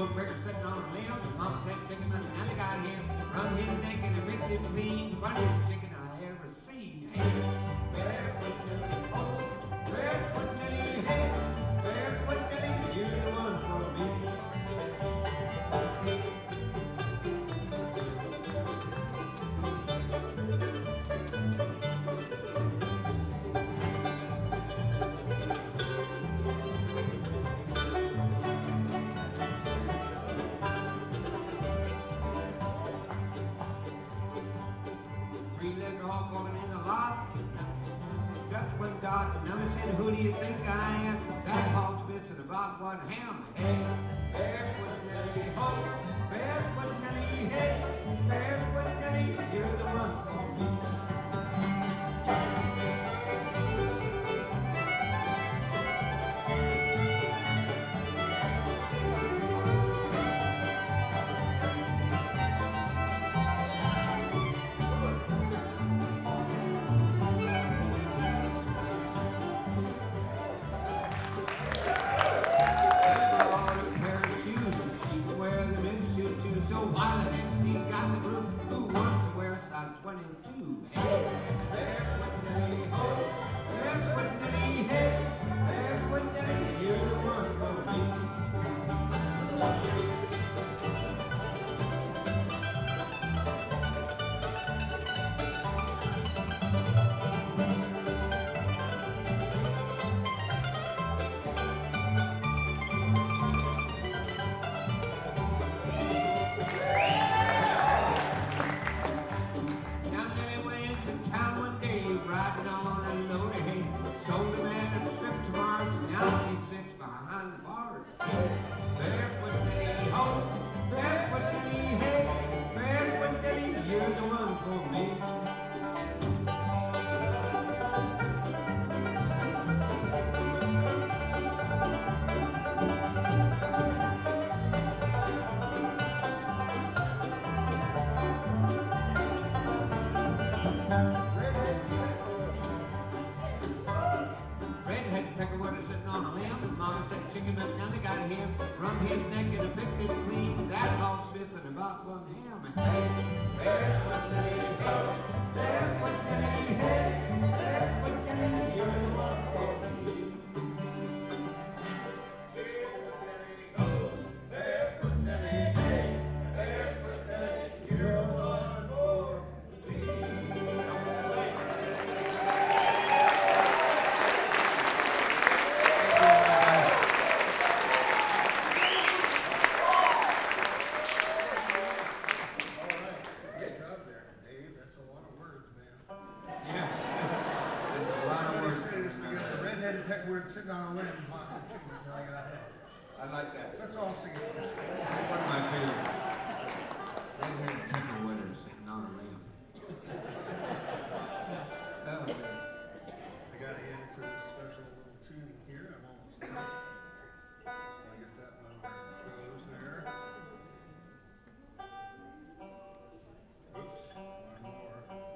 old critter sitting on a limb. Mama said chicken must now they got him. Run his neck and evicted him clean. Funniest chicken I ever seen. Hey, barefoot Nelly, oh, barefoot Nelly, hey, barefoot Nelly, you're the one for me. Three-legged hog walking in the lot. Just one dot. Now he said, who do you think I am? That hog's missing about one ham. Hey, barefoot Nelly, ho, barefoot Nelly, hey, barefoot Nelly, you're the one for me. Sitting on a limb, lots of chicken until I got hit. I like that. Let's all sing it. That's one of my favorites. Red-headed pickle winner sitting on a limb. That was good. I got to get into this special little tune here. I'm almost done. I get that one goes there. Oops, one more.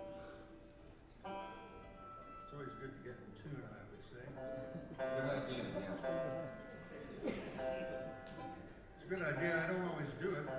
It's always good to get in tune, I would say. Good idea, yeah. It's a good idea. I don't always do it.